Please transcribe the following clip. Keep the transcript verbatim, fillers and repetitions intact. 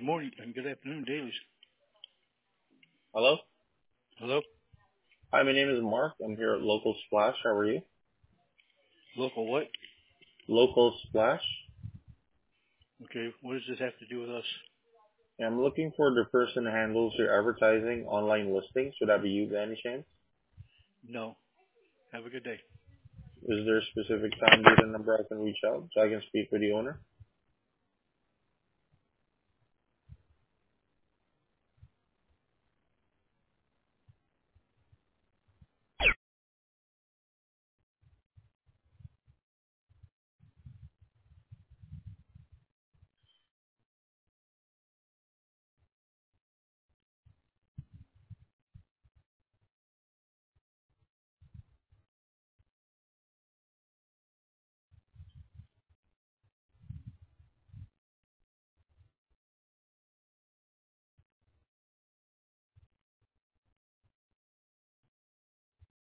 Good morning and good afternoon, Dailies. Hello. Hello? Hi, my name is Mark. I'm here at Local Splash. How are you? Local what? Local Splash. Okay, what does this have to do with us? I'm looking for the person who handles your advertising online listings. Would that be you by any chance? No. Have a good day. Is there a specific time, date, and number I can reach out so I can speak with the owner?